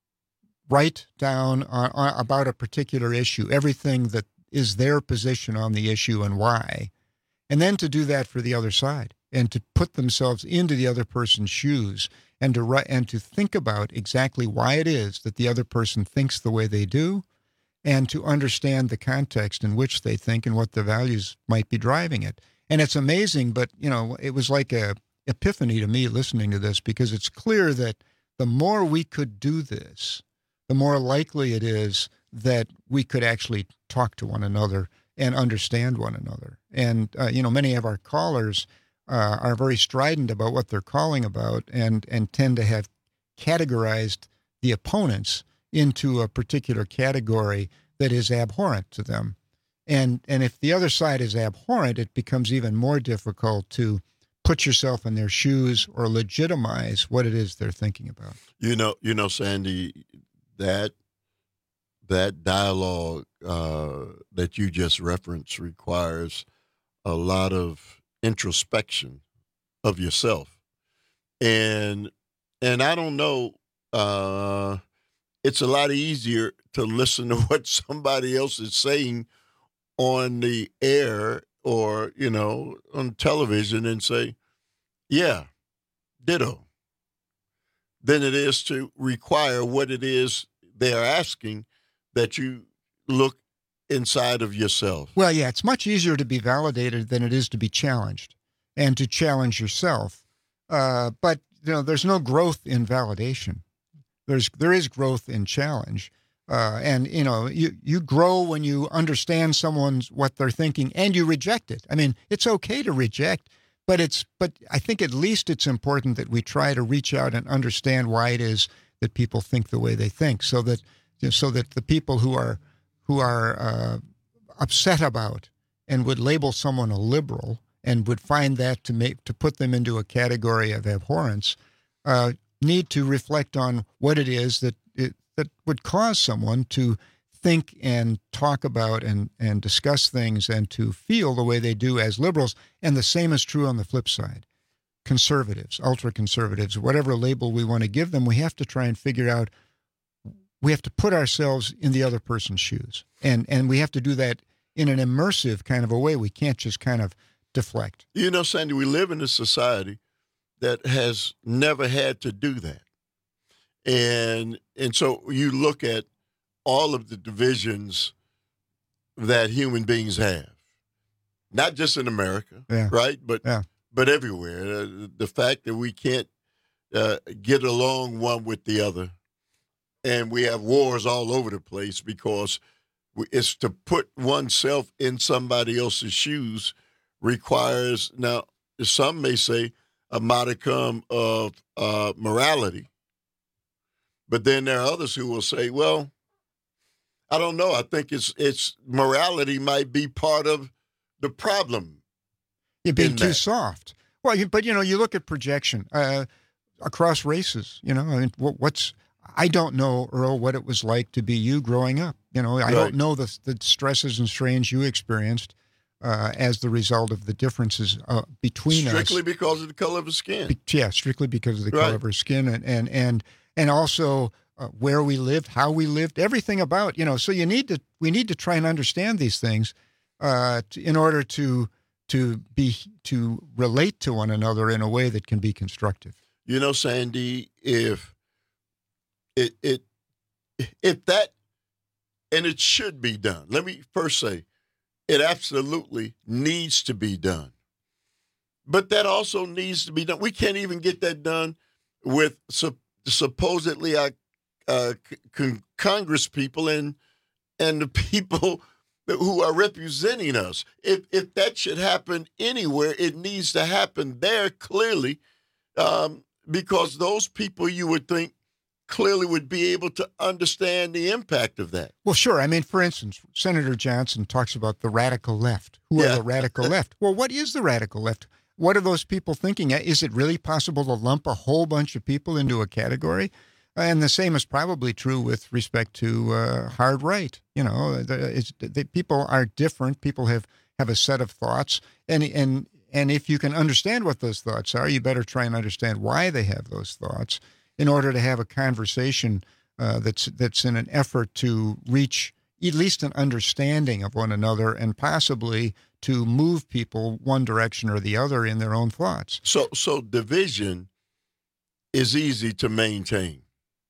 write down on, on, about a particular issue everything that is their position on the issue and why, and then to do that for the other side and to put themselves into the other person's shoes and to write and to think about exactly why it is that the other person thinks the way they do, and to understand the context in which they think and what the values might be driving it. And it's amazing, but you know, it was like a epiphany to me listening to this, because it's clear that the more we could do this, the more likely it is that we could actually talk to one another and understand one another. And, uh, you know, many of our callers uh, are very strident about what they're calling about and, and tend to have categorized the opponents into a particular category that is abhorrent to them. And, and if the other side is abhorrent, it becomes even more difficult to put yourself in their shoes or legitimize what it is they're thinking about. You know, you know, Sandy, that that dialogue uh, that you just referenced requires a lot of introspection of yourself, and and I don't know, uh, it's a lot easier to listen to what somebody else is saying on the air or, you know, on television and say, yeah, ditto, than it is to require what it is they're asking, that you look inside of yourself. Well, yeah, it's much easier to be validated than it is to be challenged and to challenge yourself. Uh, but, you know, there's no growth in validation. There's, there is growth in challenge. Uh, and, you know, you, you grow when you understand someone's, what they're thinking, and you reject it. I mean, it's okay to reject, but it's, but I think at least it's important that we try to reach out and understand why it is that people think the way they think, so that, you know, so that the people who are, who are uh, upset about and would label someone a liberal and would find that to make, to put them into a category of abhorrence, uh, need to reflect on what it is that it, that would cause someone to think and talk about and, and discuss things and to feel the way they do as liberals. And the same is true on the flip side. Conservatives, ultra-conservatives, whatever label we want to give them, we have to try and figure out, we have to put ourselves in the other person's shoes. And, and we have to do that in an immersive kind of a way. We can't just kind of deflect. You know, Sandy, we live in a society that has never had to do that. And and so you look at all of the divisions that human beings have, not just in America, yeah. right? But yeah. but everywhere. Uh, the fact that we can't uh, get along one with the other, and we have wars all over the place because it's to put oneself in somebody else's shoes requires, now some may say, a modicum of uh, morality. But then there are others who will say, well, I don't know. I think it's it's morality might be part of the problem. You're being too soft. Well, you, but, you know, you look at projection uh, across races, you know, I mean, what, what's, I don't know, Earl, what it was like to be you growing up. You know, I Right. don't know the, the stresses and strains you experienced uh, as the result of the differences uh, between us. Strictly because of the color of his skin. Be- yeah, strictly because of the Right. color of our skin, and and and and also uh, where we lived, how we lived, everything about, you know. So you need to we need to try and understand these things uh, to, in order to to be to relate to one another in a way that can be constructive. You know, Sandy, if it it if that, and it should be done. Let me first say, it absolutely needs to be done. But that also needs to be done. We can't even get that done with sup- supposedly our uh, con- Congress people and and the people who are representing us. If if that should happen anywhere, it needs to happen there clearly, um, because those people, you would think, clearly would be able to understand the impact of that. Well, sure. I mean, for instance, Senator Johnson talks about the radical left. Who Yeah. are the radical left? Well, what is the radical left? What are those people thinking? Is it really possible to lump a whole bunch of people into a category? And the same is probably true with respect to uh, hard right. You know, the, it's, the, people are different. People have, have a set of thoughts. And, and, and if you can understand what those thoughts are, you better try and understand why they have those thoughts in order to have a conversation uh, that's that's in an effort to reach at least an understanding of one another and possibly to move people one direction or the other in their own thoughts. So, so division is easy to maintain,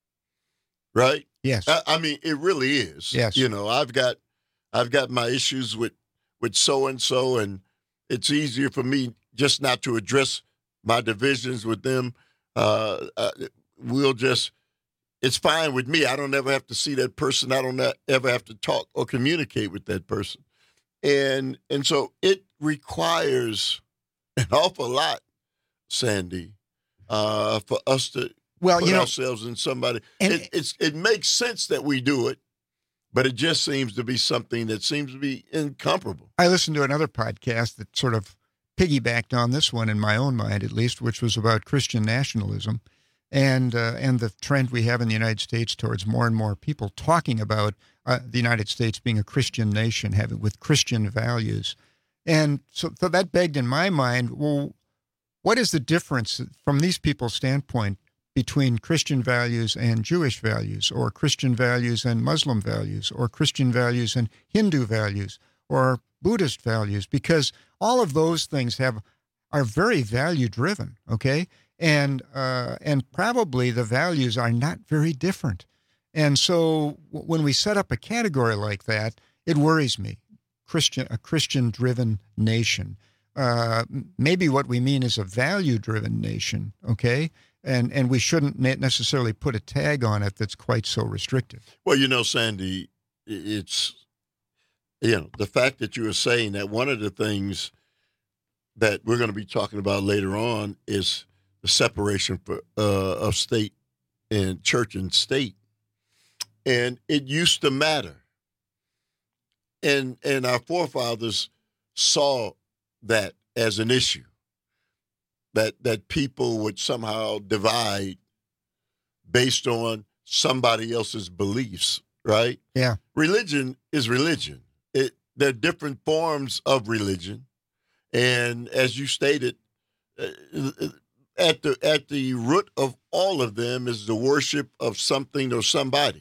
right? Yes. I, I mean, it really is. Yes. You know, I've got, I've got my issues with, with so and so, and it's easier for me just not to address my divisions with them. Uh, uh, we'll just, it's fine with me. I don't ever have to see that person. I don't ever have to talk or communicate with that person. And and so it requires an awful lot, Sandy, uh, for us to well, put you know, ourselves in somebody. It, it's it makes sense that we do it, but it just seems to be something that seems to be incomparable. I listened to another podcast that sort of piggybacked on this one in my own mind, at least, which was about Christian nationalism and uh, and the trend we have in the United States towards more and more people talking about uh, the United States being a Christian nation, having with Christian values. And so, so that begged in my mind, well, what is the difference from these people's standpoint between Christian values and Jewish values, or Christian values and Muslim values, or Christian values and Hindu values, or Buddhist values? Because all of those things have are very value driven, okay? And uh, and probably the values are not very different. And so w- when we set up a category like that, it worries me. Christian, a Christian-driven nation. Uh, maybe what we mean is a value-driven nation, okay? And and we shouldn't necessarily put a tag on it that's quite so restrictive. Well, you know, Sandy, it's, you know, the fact that you were saying that one of the things that we're going to be talking about later on is the separation for, uh, of state and church and state. And it used to matter. And and our forefathers saw that as an issue, that that people would somehow divide based on somebody else's beliefs, right? Yeah. Religion is religion. It, there are different forms of religion. And as you stated, uh, at the at the root of all of them is the worship of something or somebody.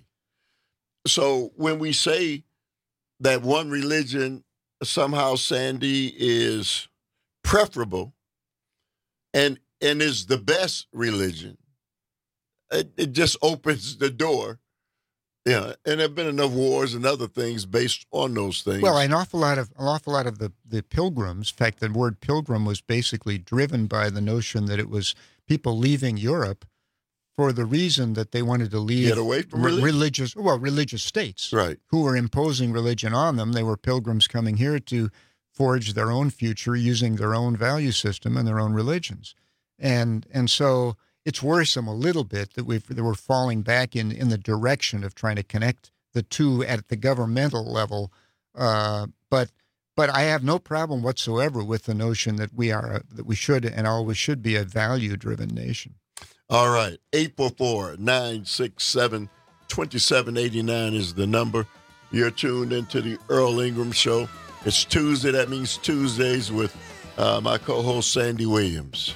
So when we say that one religion somehow, Sandy, is preferable and and is the best religion, it, it just opens the door. Yeah, and there have been enough wars and other things based on those things. Well, an awful lot of an awful lot of the, the pilgrims. In fact, the word pilgrim was basically driven by the notion that it was people leaving Europe for the reason that they wanted to leave Get away from re- religion. religious, well, religious states, right, who were imposing religion on them. They were pilgrims coming here to forge their own future using their own value system and their own religions, and and so. It's worrisome a little bit that we've, that we're falling back in, in the direction of trying to connect the two at the governmental level. Uh, but but I have no problem whatsoever with the notion that we are a, that we should and always should be a value-driven nation. All right, eight four four, nine six seven, two seven eight nine is the number. You're tuned into the Earl Ingram Show. It's Tuesday. That means Tuesdays with uh, my co-host Sandy Williams.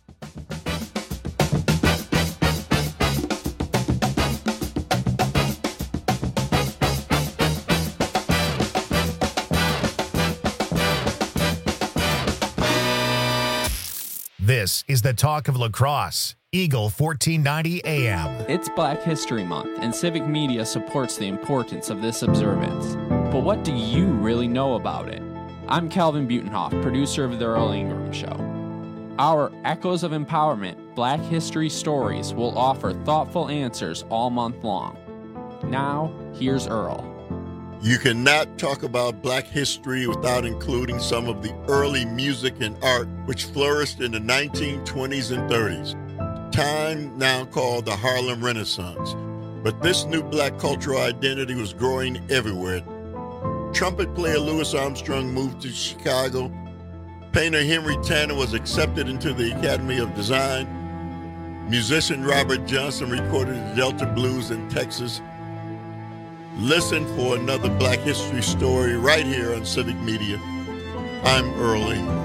This is the Talk of La Crosse, Eagle fourteen ninety A M. It's Black History Month, and Civic Media supports the importance of this observance. But what do you really know about it? I'm Calvin Butenhoff, producer of The Earl Ingram Show. Our Echoes of Empowerment Black History Stories will offer thoughtful answers all month long. Now, here's Earl. You cannot talk about Black history without including some of the early music and art which flourished in the nineteen twenties and thirties. time now called the Harlem Renaissance. But this new black cultural identity was growing everywhere. Trumpet player Louis Armstrong moved to Chicago. Painter Henry Tanner was accepted into the Academy of Design. Musician Robert Johnson recorded the Delta Blues in Texas. Listen for another Black History story right here on Civic Media. I'm Earl Ingram.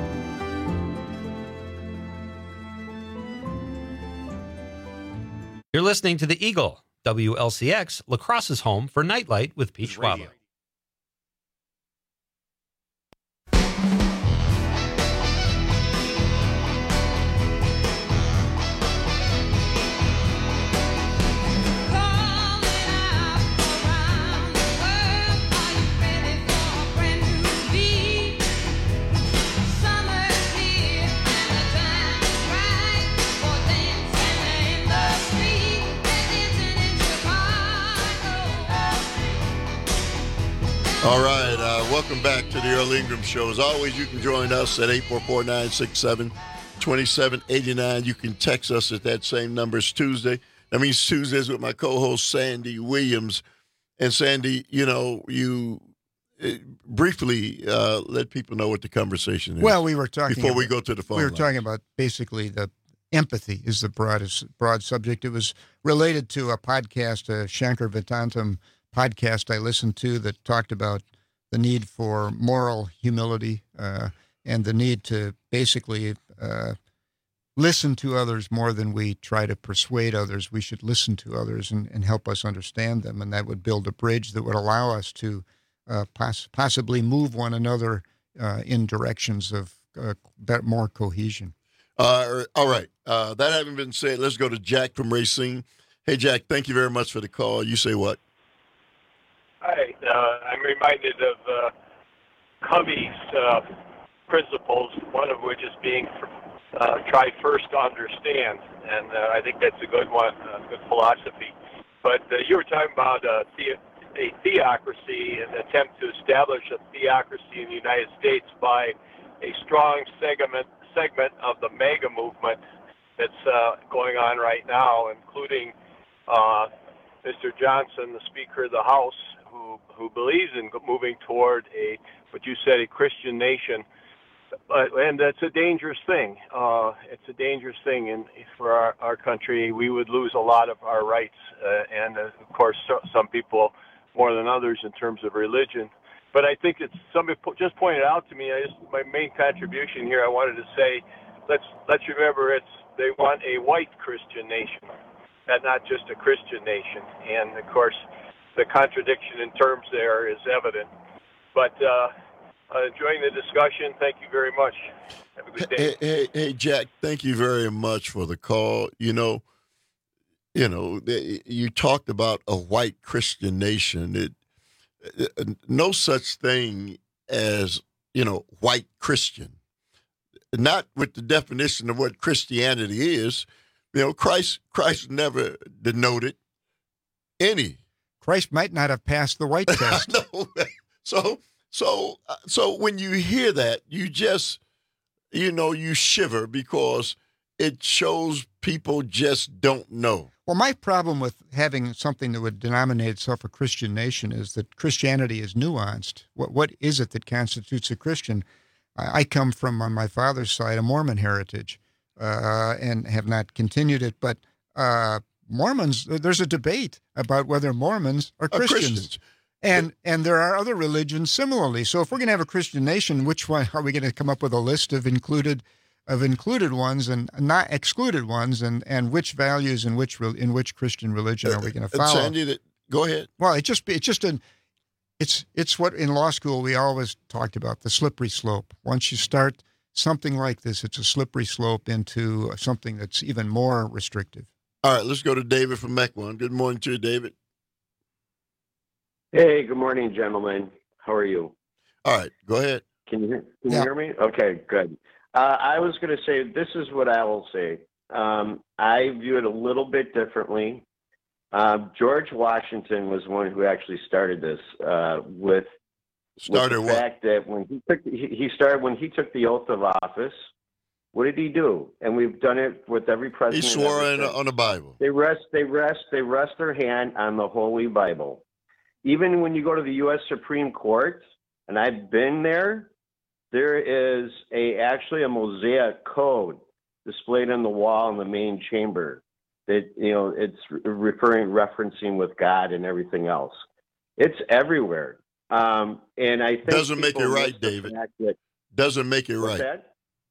You're listening to The Eagle, W L C X, La Crosse's home for Nightlight with Pete Schwaba. All right, uh, welcome back to the Earl Ingram Show. As always, you can join us at eight four four, nine six seven, two seven eight nine. You can text us at that same number. It's Tuesday. That means Tuesdays with my co-host, Sandy Williams. And Sandy, you know, you uh, briefly uh, let people know what the conversation is. Well, we were talking before about, we go to the phone We were lines. talking about basically the empathy is the broadest broad subject. It was related to a podcast, a Shankar Vedantam podcast I listened to that talked about the need for moral humility uh, and the need to basically uh, listen to others more than we try to persuade others. We should listen to others and, and help us understand them, and that would build a bridge that would allow us to uh, poss- possibly move one another uh, in directions of uh, better, more cohesion. Uh, all right. Uh, that having been said, let's go to Jack from Racine. Hey, Jack, thank you very much for the call. You say what? Hi, uh, I'm reminded of uh, Covey's uh, principles, one of which is being uh, try first to understand, and uh, I think that's a good one, a good philosophy. But uh, you were talking about uh, the, a theocracy, an attempt to establish a theocracy in the United States by a strong segment segment of the MAGA movement that's uh, going on right now, including uh, Mister Johnson, the Speaker of the House, who who believes in moving toward a, what you said, a Christian nation. But, and that's a dangerous thing. Uh, it's a dangerous thing in, for our, our country. We would lose a lot of our rights, uh, and uh, of course, so, some people more than others in terms of religion. But I think it's somebody po- just pointed out to me. I just, my main contribution here, I wanted to say, let's let's remember it's they want a white Christian nation, and not just a Christian nation. And of course, the contradiction in terms there is evident. But uh, uh, enjoying the discussion. Thank you very much. Have a good day. Hey, hey, hey, Jack, thank you very much for the call. You know, you know, you talked about a white Christian nation. It, no such thing as, you know, white Christian. Not with the definition of what Christianity is. You know, Christ, Christ never denoted any. Christ might not have passed the white test. No. So, so, so when you hear that, you just, you know, you shiver because it shows people just don't know. Well, my problem with having something that would denominate itself a Christian nation is that Christianity is nuanced. What What is it that constitutes a Christian? I, I come from, on my father's side, a Mormon heritage uh, and have not continued it. But uh, Mormons, there's a debate about whether Mormons are Christians. Christians. And and there are other religions similarly. So if we're going to have a Christian nation, which one are we going to come up with a list of included of included ones and not excluded ones, and, and which values in which in which Christian religion are we going to follow? Sandy, that, go ahead. Well, it just it's just an it's it's what in law school we always talked about, the slippery slope. Once you start something like this, it's a slippery slope into something that's even more restrictive. All right, let's go to David from Mequon. Good morning to you, David. Hey, good morning, gentlemen. How are you? All right, go ahead. Can you hear, can Yeah. you hear me? Okay, good. Uh, I was going to say, this is what I will say. Um, I view it a little bit differently. Uh, George Washington was one who actually started this uh, with, Started with the what? fact that when he took he, he started when he took the oath of office, What did he do? And we've done it with every He president. swore ever in, since. on the Bible. They rest, they rest, they rest their hand on the Holy Bible. Even when you go to the U S Supreme Court, and I've been there, there is a actually a Mosaic code displayed on the wall in the main chamber that, you know, it's referring, referencing with God and everything else. It's everywhere. Um, and I think Doesn't make it people right, miss the David. fact that- Doesn't make it What's right. that?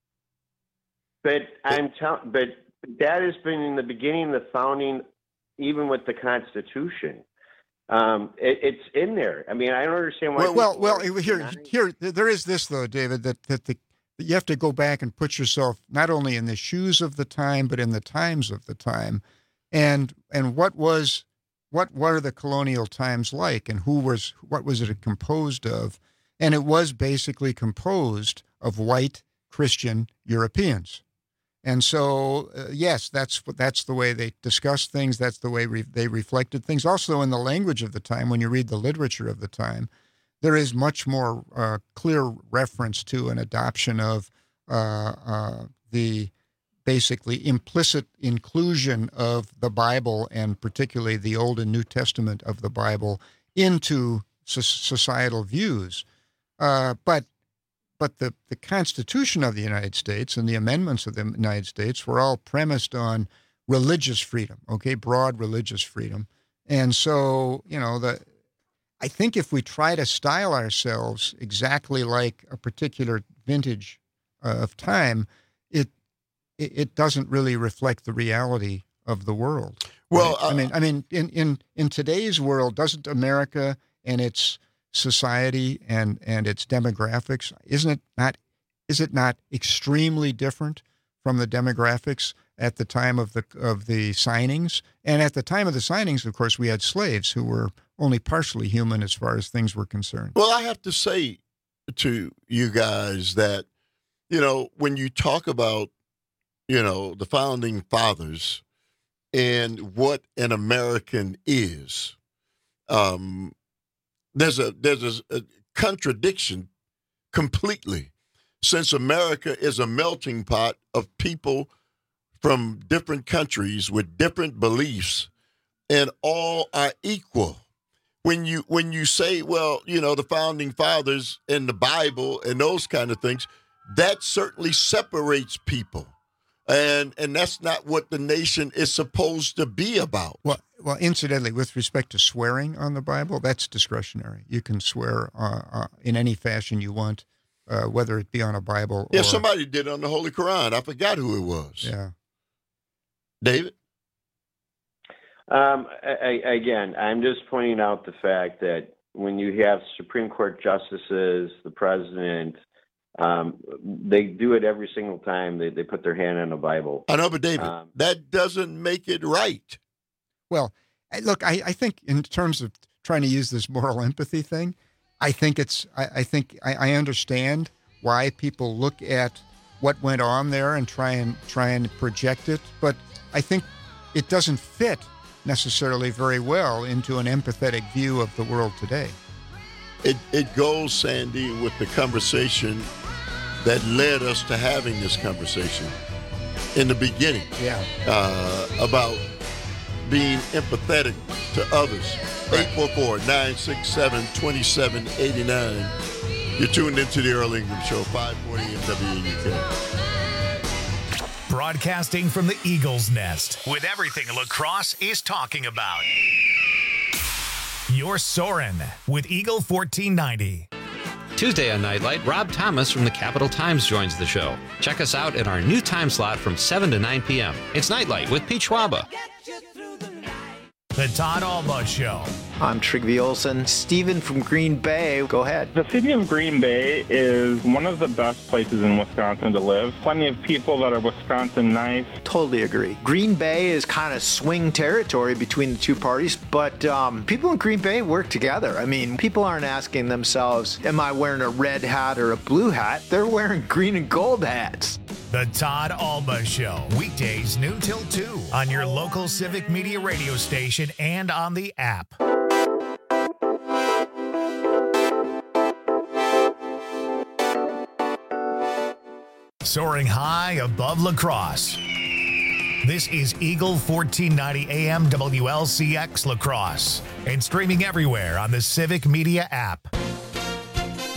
But I'm telling, but that has been in the beginning, the founding, even with the Constitution. Um, it, it's in there. I mean, I don't understand why. Well, well, people well are here, denying- here, there is this though, David, that that the that you have to go back and put yourself not only in the shoes of the time, but in the times of the time, and and what was, what what are the colonial times like, and who was, what was it composed of, and it was basically composed of white Christian Europeans. And so, uh, yes, that's that's the way they discussed things. That's the way re- they reflected things. Also, in the language of the time, when you read the literature of the time, there is much more uh, clear reference to an adoption of uh, uh, the basically implicit inclusion of the Bible, and particularly the Old and New Testament of the Bible, into so- societal views. Uh, but But the, the Constitution of the United States and the amendments of the United States were all premised on religious freedom, okay, broad religious freedom. And so, you know, the I think if we try to style ourselves exactly like a particular vintage uh, of time, it, it it doesn't really reflect the reality of the world. Well, right? I mean, I mean, in, in, in today's world, doesn't America and its society and, and its demographics, isn't it not, is it not extremely different from the demographics at the time of the of the signings? And at the time of the signings, of course, we had slaves who were only partially human as far as things were concerned. Well, I have to say to you guys that, you know, when you talk about, you know, the founding fathers and what an American is, um, there's a there's a, a contradiction completely, since America is a melting pot of people from different countries with different beliefs, and all are equal. When you when you say, well, you know, the founding fathers and the Bible and those kind of things, that certainly separates people. And and that's not what the nation is supposed to be about. Well, well, incidentally, with respect to swearing on the Bible, that's discretionary. You can swear uh, uh, in any fashion you want, uh, whether it be on a Bible Yeah, or... somebody did it on the Holy Quran. I forgot who it was. Yeah. David? Um, I, I, again, I'm just pointing out the fact that when you have Supreme Court justices, the president, um, they do it every single time they, they put their hand on the Bible. I know, but David, Um, that doesn't make it right. Well, I- look, I, I think in terms of trying to use this moral empathy thing, I think it's, I, I think I, I understand why people look at what went on there and try and try and project it, but I think it doesn't fit necessarily very well into an empathetic view of the world today. It it goes, Sandy, with the conversation that led us to having this conversation in the beginning. Yeah. Uh, about being empathetic to others. eight four four, nine six seven, two seven eight nine. You're tuned into the Earl Ingram Show, five forty M W A U K. Broadcasting from the Eagle's Nest with everything lacrosse is talking about. You're Soarin' with Eagle fourteen ninety. Tuesday on Nightlight, Rob Thomas from the Capital Times joins the show. Check us out in our new time slot from seven to nine p.m. It's Nightlight with Pete Schwaba. The Todd Alba Show. I'm Trigby Olson. Steven from Green Bay. Go ahead. The city of Green Bay is one of the best places in Wisconsin to live. Plenty of people that are Wisconsin nice. Totally agree. Green Bay is kind of swing territory between the two parties, but um, people in Green Bay work together. I mean, people aren't asking themselves, am I wearing a red hat or a blue hat? They're wearing green and gold hats. The Todd Alba Show. Weekdays noon till two on your local Civic Media radio station and on the app. soaring high above La Crosse. This is Eagle fourteen ninety A M W L C X La Crosse and streaming everywhere on the Civic Media app.